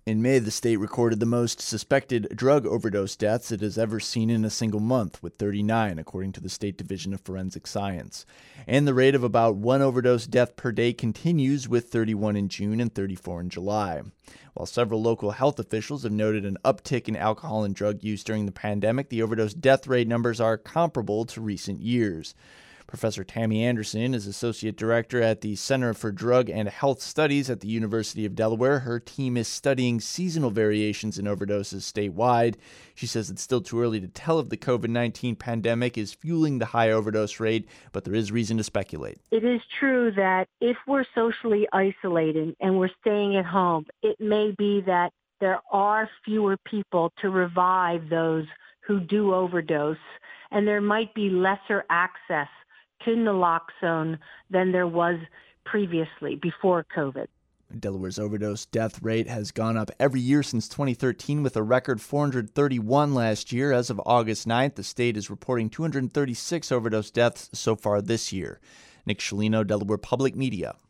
In May, the state recorded the most suspected drug overdose deaths it has ever seen in a single month, with 39, according to the State Division of Forensic Science. And the rate of about one overdose death per day continues, with 31 in June and 34 in July. While several local health officials have noted an uptick in alcohol and drug use during the pandemic, the overdose death rate numbers are comparable to recent years. Professor Tammy Anderson is Associate Director at the Center for Drug and Health Studies at the University of Delaware. Her team is studying seasonal variations in overdoses statewide. She says it's still too early to tell if the COVID-19 pandemic is fueling the high overdose rate, but there is reason to speculate. It is true that if we're socially isolating and we're staying at home, it may be that there are fewer people to revive those who do overdose, and there might be lesser access to naloxone than there was previously before COVID. Delaware's overdose death rate has gone up every year since 2013, with a record 431 last year. As of August 9th, the state is reporting 236 overdose deaths so far this year. Nick Scialino, Delaware Public Media.